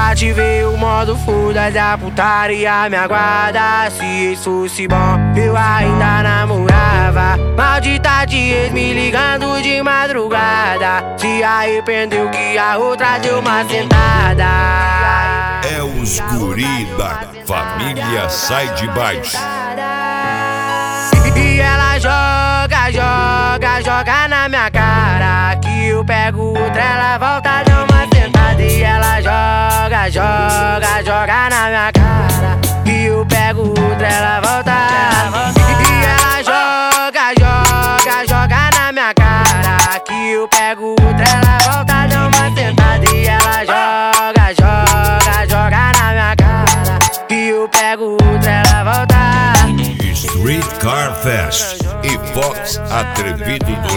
ativei o modo foda-se, a putaria me aguarda. Se isso fosse bom, eu ainda namorava. Maldita de ex me ligando de madrugada. Se arrependeu que a outra deu uma sentada. É os guri da família Sai de Baixo. E ela joga, joga, joga na minha cara. Que eu pego outra, ela volta, dá uma sentada. E ela joga, joga, joga na minha cara. Que eu pego outra, ela volta. E ela joga, joga, joga na minha cara. Que eu pego outra, ela volta, dá uma sentada. E ela joga, joga, joga na minha cara. Que eu pego outra, ela volta. Street Car Fest e Fox Atrevido